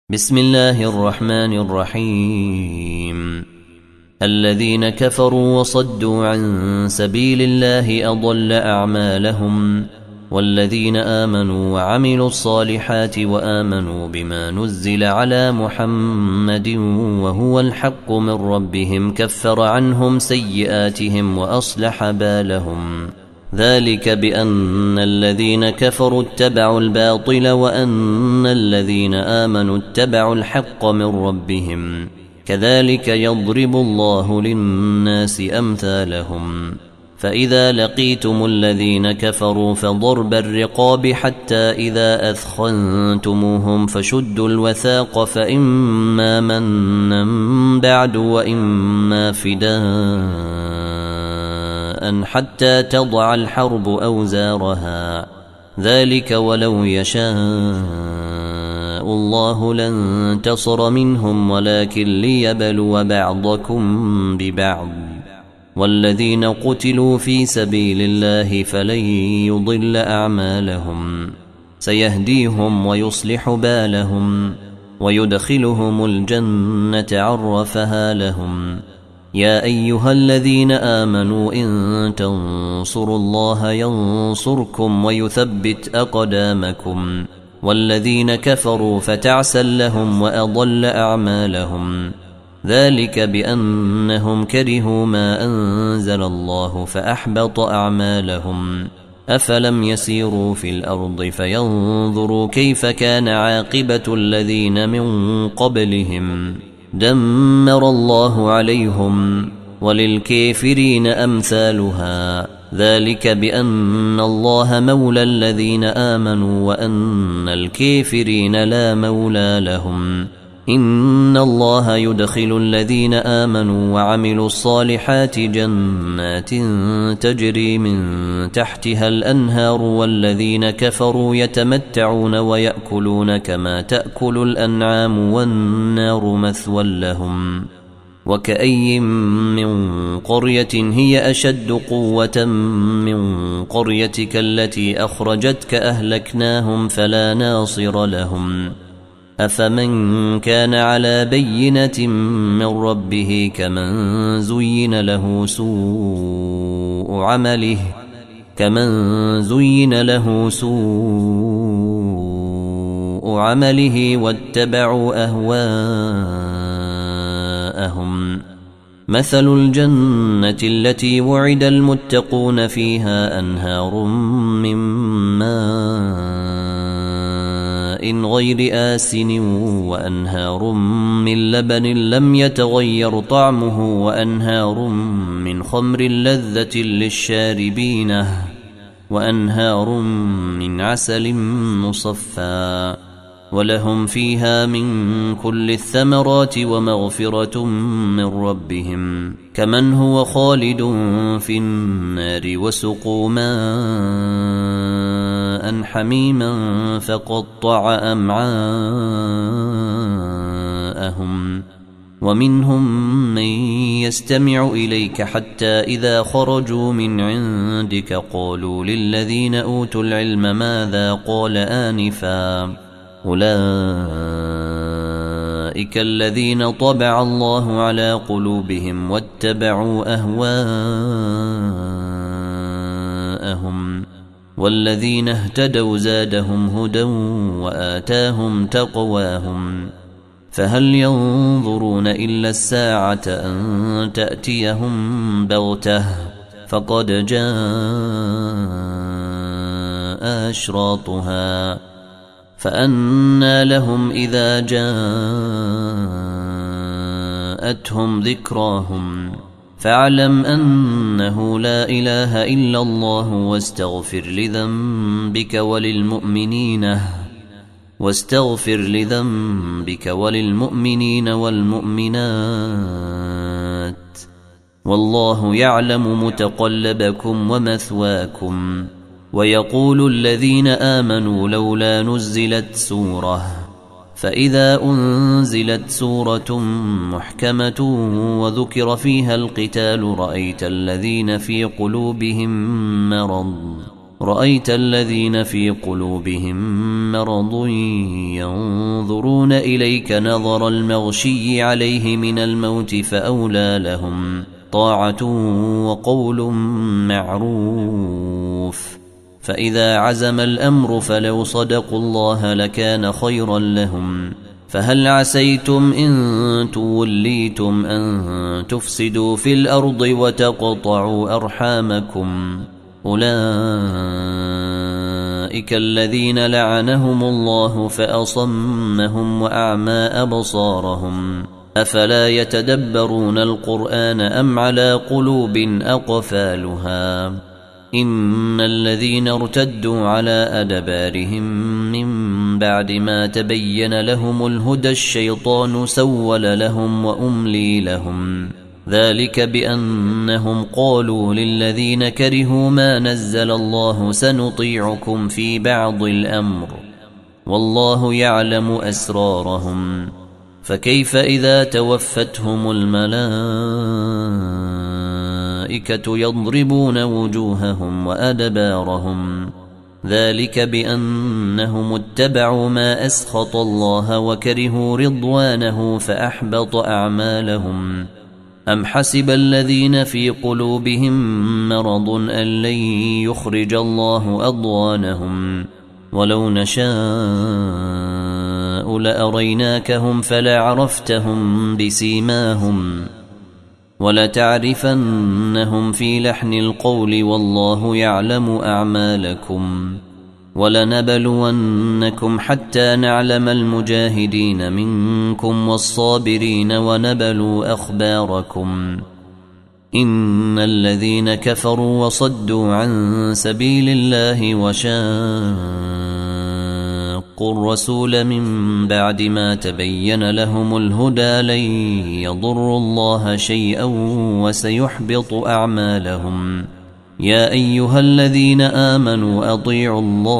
بسم الله الرحمن الرحيم. الذين كفروا وصدوا عن سبيل الله أضل أعمالهم، والذين آمنوا وعملوا الصالحات وآمنوا بما نزل على محمد وهو الحق من ربهم كفر عنهم سيئاتهم وأصلح بالهم. ذلك بأن الذين كفروا اتبعوا الباطل وأن الذين آمنوا اتبعوا الحق من ربهم، كذلك يضرب الله للناس أمثالهم. فإذا لقيتم الذين كفروا فضرب الرقاب حتى إذا أثخنتموهم فشدوا الوثاق، فإما منا بعد وإما فداء حتى تضع الحرب أوزارها، ذلك ولو يشاء الله لانتصر منهم ولكن ليبلو بعضكم ببعض. والذين قتلوا في سبيل الله فلن يضل أعمالهم، سيهديهم ويصلح بالهم ويدخلهم الجنة عرفها لهم. يا أيها الذين آمنوا إن تنصروا الله ينصركم ويثبت أقدامكم، والذين كفروا فتعسا لهم وأضل أعمالهم. ذلك بأنهم كرهوا ما أنزل الله فأحبط أعمالهم. أفلم يسيروا في الأرض فينظروا كيف كان عاقبة الذين من قبلهم، دمر الله عليهم وللكافرين أمثالها. ذلك بأن الله مولى الذين آمنوا وأن الكافرين لا مولى لهم. إن الله يدخل الذين آمنوا وعملوا الصالحات جنات تجري من تحتها الأنهار، والذين كفروا يتمتعون ويأكلون كما تأكل الأنعام والنار مثوى لهم. وكأي من قرية هي أشد قوة من قريتك التي أخرجتك أهلكناهم فلا ناصر لهم. أفمن كان على بينة من ربه كمن زين له سوء عمله واتبعوا أهواءهم. مثل الجنة التي وعد المتقون فيها أنهار من ماء غير آسن وأنهار من لبن لم يتغير طعمه وأنهار من خمر لذة للشاربين وأنهار من عسل مصفى، ولهم فيها من كل الثمرات ومغفرة من ربهم، كمن هو خالد في النار وسقوا ماء حميما فقطع أمعاءهم. ومنهم من يستمع إليك حتى إذا خرجوا من عندك قالوا للذين أوتوا العلم ماذا قال آنفا، أولئك الذين طبع الله على قلوبهم واتبعوا أهواءهم. والذين اهتدوا زادهم هدى وآتاهم تقواهم. فهل ينظرون إلا الساعة أن تأتيهم بغتة، فقد جاء أشراطها، فأنى لهم إذا جاءتهم ذكراهم. فاعلم أنه لا إله إلا الله واستغفر لذنبك وللمؤمنين والمؤمنات، والله يعلم متقلبكم ومثواكم. ويقول الذين آمنوا لولا نزلت سورة، فإذا أنزلت سورة محكمة وذكر فيها القتال رأيت الذين في قلوبهم مرض رأيت الذين في قلوبهم مرض ينظرون إليك نظر المغشي عليه من الموت فأولى لهم طاعة وقول معروف. فإذا عزم الأمر فلو صدقوا الله لكان خيرا لهم. فهل عسيتم إن توليتم أن تفسدوا في الأرض وتقطعوا أرحامكم؟ أولئك الذين لعنهم الله فأصمهم وأعمى أبصارهم. أفلا يتدبرون القرآن أم على قلوب أقفالها؟ إن الذين ارتدوا على أدبارهم من بعد ما تبين لهم الهدى الشيطان سول لهم وأملي لهم. ذلك بأنهم قالوا للذين كرهوا ما نزل الله سنطيعكم في بعض الأمر والله يعلم أسرارهم. فكيف إذا توفتهم الملائكة يضربون وجوههم وأدبارهم؟ ذلك بأنهم اتبعوا ما أسخط الله وكرهوا رضوانه فأحبط أعمالهم. أم حسب الذين في قلوبهم مرض أن لن يخرج الله أضغانهم؟ ولو نشاء لأريناكهم فلعرفتهم بسيماهم ولتعرفنهم في لحن القول والله يعلم أعمالكم. ولنبلونكم حتى نعلم المجاهدين منكم والصابرين ونبلوا أخباركم. إن الذين كفروا وصدوا عن سبيل الله وشاقوا الرسول من بعد ما تبين لهم الهدى لن يضروا الله شيئا وسيحبط أعمالهم. يا أيها الذين آمنوا أطيعوا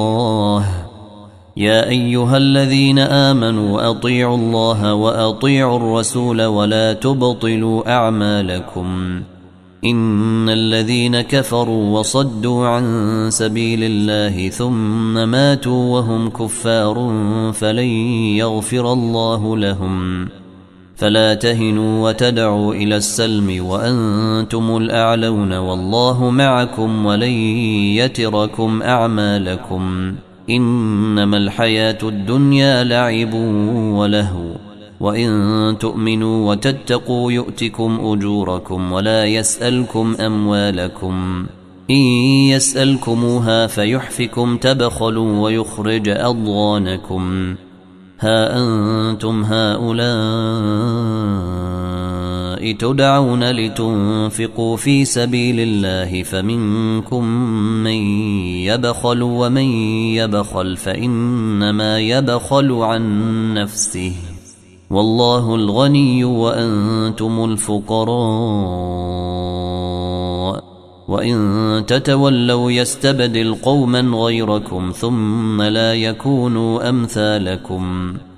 الله وأطيعوا الرسول ولا تبطلوا أعمالكم. إن الذين كفروا وصدوا عن سبيل الله ثم ماتوا وهم كفار فلن يغفر الله لهم. فلا تهنوا وتدعوا إلى السلم وأنتم الأعلون والله معكم ولن يتركم أعمالكم. إنما الحياة الدنيا لعب ولهو وإن تؤمنوا وتتقوا يؤتكم أجوركم ولا يسألكم أموالكم. إن يسألكموها فيحفكم تبخلوا ويخرج أضغانكم. ها أنتم هؤلاء تدعون لتنفقوا في سبيل الله فمنكم من يبخل ومن يبخل فإنما يبخل عن نفسه والله الغني وأنتم الفقراء. وإن تتولوا يستبدل قوما غيركم ثم لا يكونوا أمثالكم.